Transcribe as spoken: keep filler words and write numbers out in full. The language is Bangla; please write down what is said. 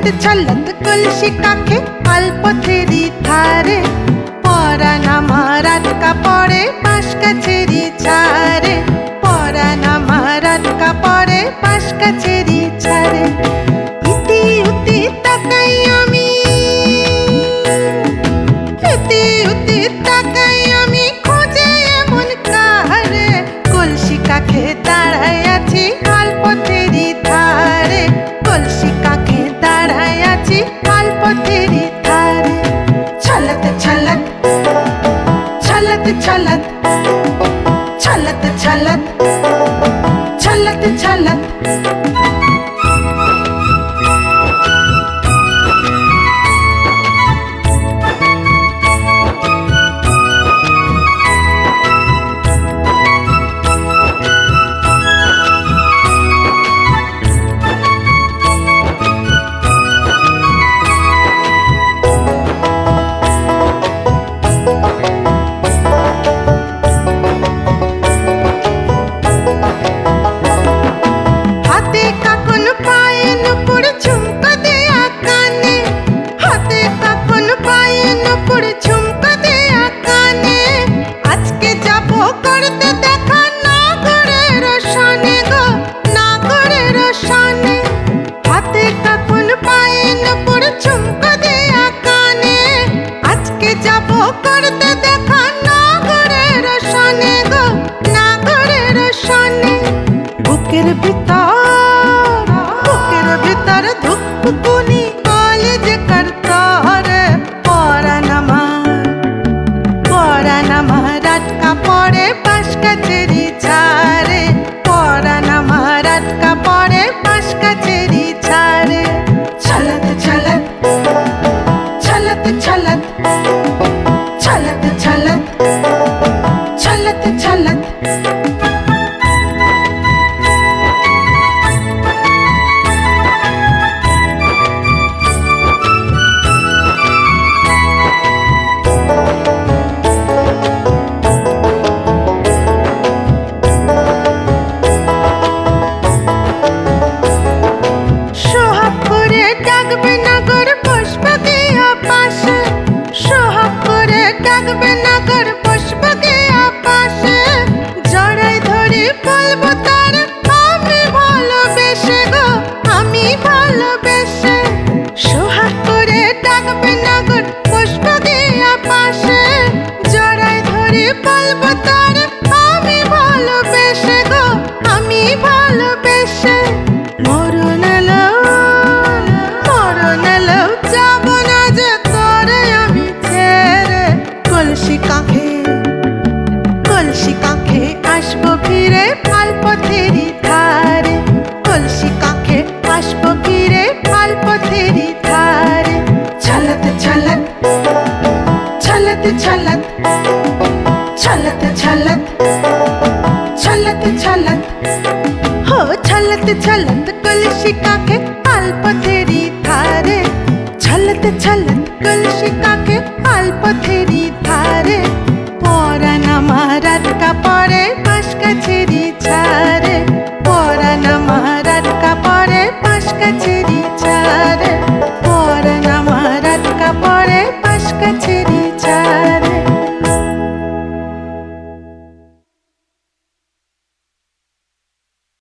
छलत छलत कलशी काखे आलपथेरी धारे परान আমার আটকা পড়ে পাশ কাছেরি ছাড়ে পরান আমার আটকা পড়ে পাশ কাছেরি ছাড়ে ইতি উতি তাকাই আমি ইতি উতি তাকাই আমি খোঁজে এমন কারে কলসি কাখে দাঁড়ায় আছি আলপথেরি ধারে কলসি কাখে দাঁড়ায় আছি আলপথেরি ধারে छलत छलत छलत छलत छलत छलत छलत छलत বুকের ভিতর বুকের ভিতর ধুকপুকুনি কলেজ করতে হরে পরান আমার পরান আমার আটকা পড়ে পাশ কাছেরি ছাড়ে পরান আমার আটকা পড়ে পাশ কাছেরি ছাড়ে छलत छलत छलत छलत छलत छलत छलत छलत কলসি কাখে কলসি কাখে আসবো ফিরে আলপথেরি ধারে কলসি কাখে আসবো ফিরে আলপথেরি ধারে छलत छलत छलत छलत छलत छलत छलत छलत हो छलत छलत कलशी काखे आलपथेरी धारे छलत छलत कलशी काखे आलपथेरी